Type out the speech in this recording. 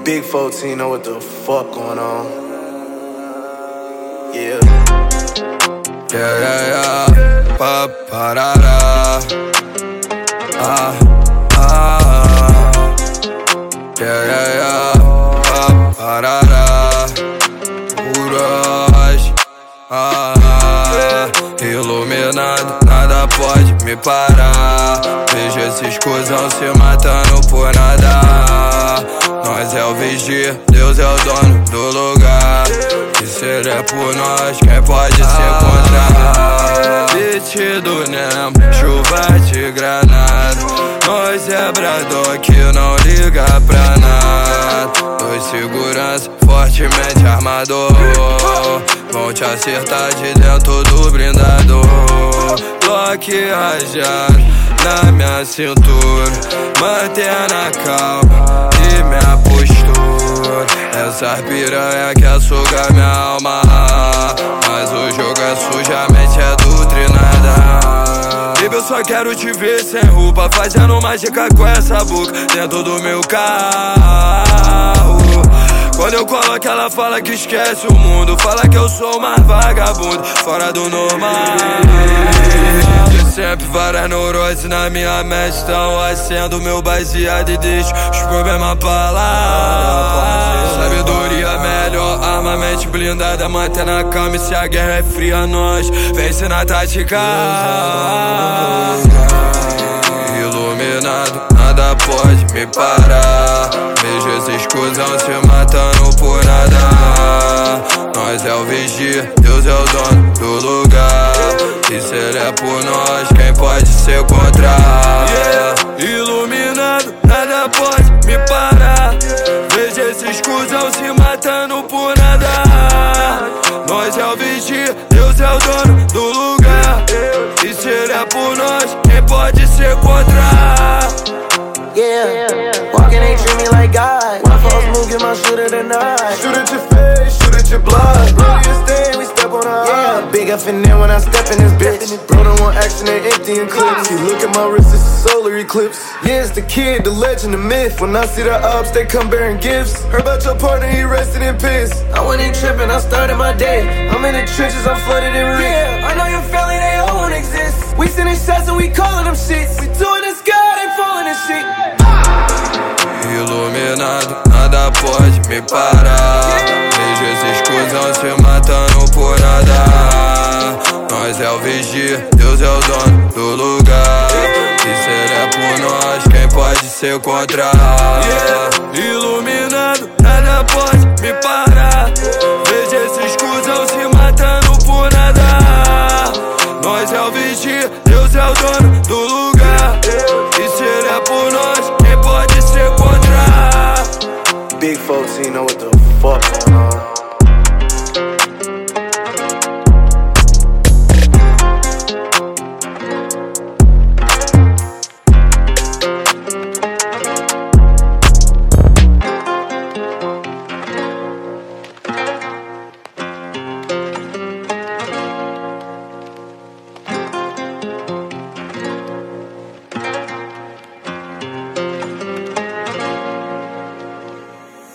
Big 14, know what the fuck going on. Yeah. Yeah, yeah, yeah. Pa-pa-da-da. Ah, ah. Yeah, yeah, yeah. Pa-pa-da-da. Uras. Iluminado, nada pode me parar. Vejo esses cuzão se matando por nada. Nós é o vigia, Deus é o dono do lugar. E se ele é por nós, quem pode se encontrar? Beat do Nemo, chuva de granada. Nós é brador que não liga pra nada. Dois segurança, fortemente armador. Vão te acertar de dentro do blindador. Bloque rajado na minha cintura, mantendo a calma e minha postura. Essas piranha quer sugar minha alma, mas o jogo é sujamente é doutrinada. Baby, eu só quero te ver sem roupa, fazendo mágica com essa boca dentro do meu carro. Quando eu coloco ela fala que esquece o mundo, fala que eu sou mais vagabundo, fora do normal. De sempre várias neuroses na minha mente estão acendo meu baseado e deixo os problemas pra lá. Sabedoria melhor, armamente blindada, mantendo a calma e se a guerra é fria nós vence na tática. Iluminado, nada pode me parar. Vejo esses cuzão se matando por nada. Nós é o vigia, Deus é o dono do lugar. E se ele é por nós, quem pode se encontrar? Iluminado, nada pode me parar. Vejo esses cuzão se matando por nada. Nós é o vigia, Deus é o dono do lugar. E se ele é por nós, quem pode se encontrar? Yeah, walking ain't treat me like God. My false move, get my shooter tonight. Shoot at your face, shoot at your blood. Bloody a stain, we step on her eye. Big F in there when I step in this bitch. Bro, don't want action, they empty and clips. You look at my wrist, it's a solar eclipse. Yeah, it's the kid, the legend, the myth. When I see the ops, they come bearing gifts. Heard about your partner, he rested in piss. I went in tripping, I started my day. I'm in the trenches, I'm flooded in rich. Yeah, I know your family, they all won't exist. We sending shots and we calling them shits. We doing this God, they falling this shit. Iluminado, nada pode me parar. Vejo esses cuzão se matando por nada. Nós é o vigia, Deus é o dono do lugar. E se ele é por nós, quem pode se encontrar? Iluminado, nada pode me parar. Vejo esses cuzão se matando por nada. Nós é o vigia, Deus é o dono do lugar. E se ele é por nós, quem pode se encontrar? Big 14, know what the fuck going on.